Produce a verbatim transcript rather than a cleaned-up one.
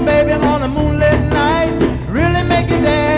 baby, on a moonlit night. Really make you dance.